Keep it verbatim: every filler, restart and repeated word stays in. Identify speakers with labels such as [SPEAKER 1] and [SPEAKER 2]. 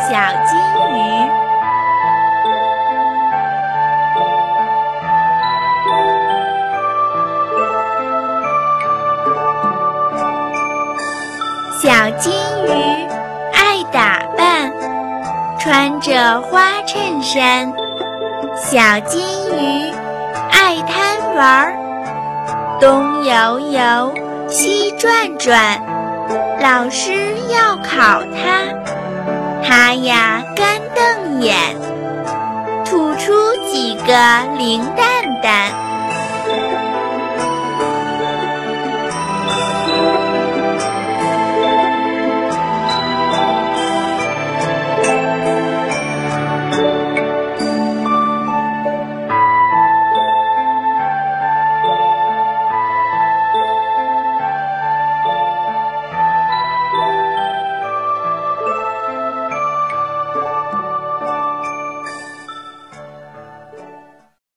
[SPEAKER 1] 小金鱼。小金鱼爱打扮，穿着花衬衫。小金鱼爱贪玩，东游游，西转转。老师要考它，它呀干瞪眼，吐出几个零蛋蛋。